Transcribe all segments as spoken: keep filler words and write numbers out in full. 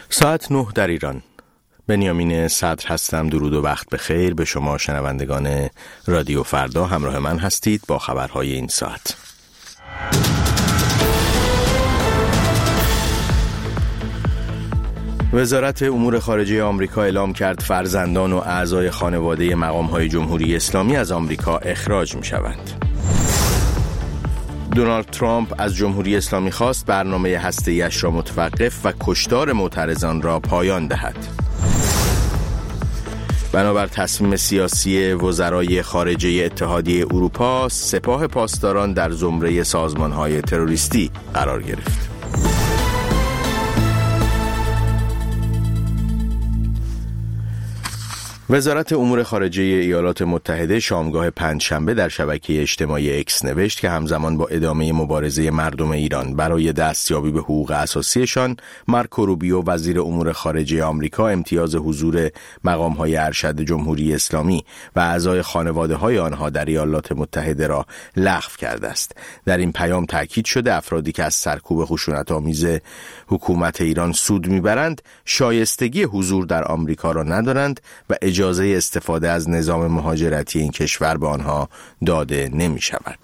ساعت نه در ایران. بنیامین صدر هستم. درود و وقت بخیر به شما شنوندگان رادیو فردا. همراه من هستید با خبرهای این ساعت. وزارت امور خارجه آمریکا اعلام کرد فرزندان و اعضای خانواده مقام‌های جمهوری اسلامی از آمریکا اخراج می‌شوند. دونالد ترامپ از جمهوری اسلامی خواست برنامه هسته‌ای‌اش را متوقف و کشتار معترضان را پایان دهد. بنابر تصمیم سیاسی وزرای خارجه اتحادیه اروپا، سپاه پاسداران در زمره سازمان‌های تروریستی قرار گرفت. وزارت امور خارجه ایالات متحده شامگاه پنجشنبه در شبکه اجتماعی اکس نوشت که همزمان با ادامه مبارزه مردم ایران برای دستیابی به حقوق اساسیشان، مارکو روبیو وزیر امور خارجه آمریکا امتیاز حضور مقام‌های ارشد جمهوری اسلامی و اعضای خانواده‌های آنها در ایالات متحده را لغو کرده است. در این پیام تاکید شده افرادی که از سرکوب خشونت‌آمیز حکومت ایران سود می‌برند، شایستگی حضور در آمریکا را ندارند و اجازه استفاده از نظام مهاجرتی این کشور به آنها داده نمی شود.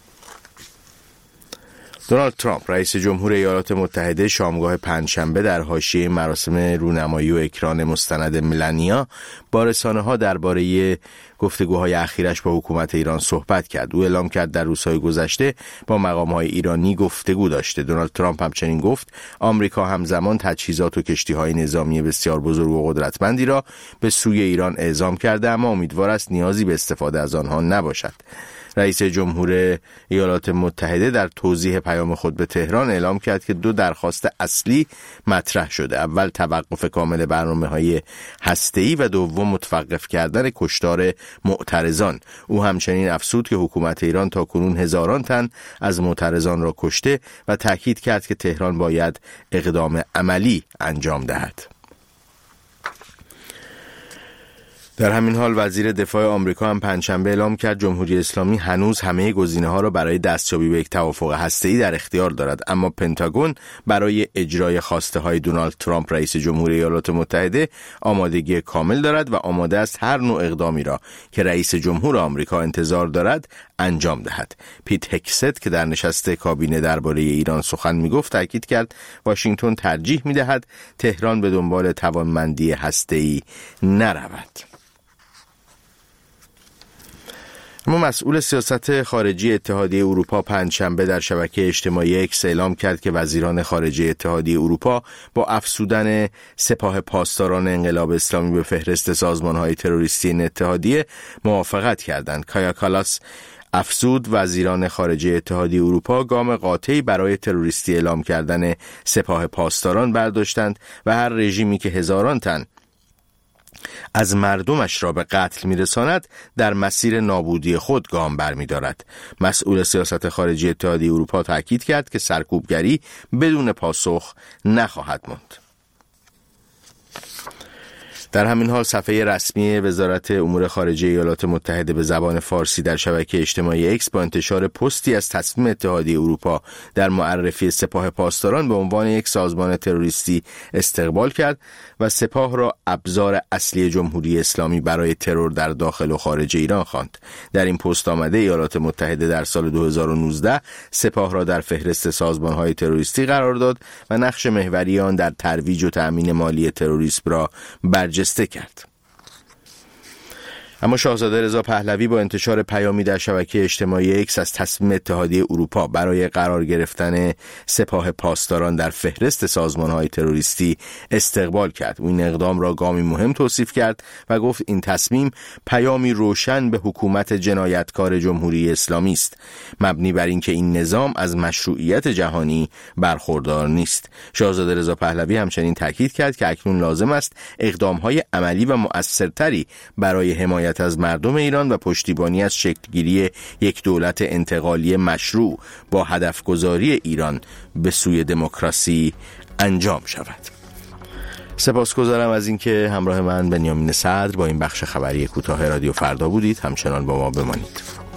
دونالد ترامپ رئیس جمهور ایالات متحده شامگاه پنجشنبه در حاشیه مراسم رونمایی و اکران مستند ملانیا با رسانه‌ها درباره گفتگوهای اخیرش با حکومت ایران صحبت کرد. او اعلام کرد در روزهای گذشته با مقام‌های ایرانی گفتگو داشته. دونالد ترامپ همچنین گفت آمریکا همزمان تجهیزات و کشتی‌های نظامی بسیار بزرگ و قدرتمندی را به سوی ایران اعزام کرده، اما امیدوار است نیازی به استفاده از آنها نباشد. رئیس جمهور ایالات متحده در توضیح پیام خود به تهران اعلام کرد که دو درخواست اصلی مطرح شده. اول توقف کامل برنامه‌های هسته‌ای و دوم متوقف کردن کشتار معترضان. او همچنین افزود که حکومت ایران تاکنون هزاران تن از معترضان را کشته و تاکید کرد که تهران باید اقدام عملی انجام دهد. در همین حال وزیر دفاع آمریکا هم پنجشنبه اعلام کرد جمهوری اسلامی هنوز همه گزینه‌ها را برای دستیابی به یک توافق هسته‌ای در اختیار دارد، اما پنتاگون برای اجرای خواسته‌های دونالد ترامپ رئیس جمهور ایالات متحده آمادگی کامل دارد و آماده است هر نوع اقدامی را که رئیس جمهور آمریکا انتظار دارد انجام دهد. پیت هکست که در نشست کابینه درباره ایران سخن می‌گفت تاکید کرد واشنگتن ترجیح می‌دهد تهران به دنبال توانمندی هسته‌ای نرود. اما مسئول سیاست خارجی اتحادیه اروپا پنجشنبه در شبکه اجتماعی اکس اعلام کرد که وزیران خارجه اتحادیه اروپا با افزودن سپاه پاسداران انقلاب اسلامی به فهرست سازمان‌های تروریستی این اتحادیه موافقت کردند. کایا کالاس افزود وزیران خارجه اتحادیه اروپا گام قاطعی برای تروریستی اعلام کردن سپاه پاسداران برداشتند و هر رژیمی که هزاران تن از مردمش را به قتل میرساند در مسیر نابودی خود گام برمی‌دارد. مسئول سیاست خارجی اتحادیه اروپا تاکید کرد که سرکوبگری بدون پاسخ نخواهد ماند. در همین حال صفحه رسمی وزارت امور خارجه ایالات متحده به زبان فارسی در شبکه اجتماعی اکس با انتشار پستی از تصمیم اتحادیه اروپا در معرفی سپاه پاسداران به عنوان یک سازمان تروریستی استقبال کرد و سپاه را ابزار اصلی جمهوری اسلامی برای ترور در داخل و خارج ایران خواند. در این پست آمده ایالات متحده در سال دو هزار و نوزده سپاه را در فهرست سازمان‌های تروریستی قرار داد و نقش محوری آن در ترویج و تأمین مالی تروریسم را برجسته کرد. اما شاهزاده رضا پهلوی با انتشار پیامی در شبکه اجتماعی اکس از تصمیم اتحادیه اروپا برای قرار گرفتن سپاه پاسداران در فهرست سازمان‌های تروریستی استقبال کرد. او این اقدام را گامی مهم توصیف کرد و گفت این تصمیم پیامی روشن به حکومت جنایتکار جمهوری اسلامی است، مبنی بر اینکه این نظام از مشروعیت جهانی برخوردار نیست. شاهزاده رضا پهلوی همچنین تاکید کرد که اکنون لازم است اقدام‌های عملی و مؤثرتری برای حمایت از مردم ایران و پشتیبانی از شکلگیری یک دولت انتقالی مشروع با هدفگذاری ایران به سوی دموکراسی انجام شود. سپاسگزارم از اینکه همراه من بنیامین صدر با این بخش خبری کوتاه رادیو فردا بودید. همچنان با ما بمانید.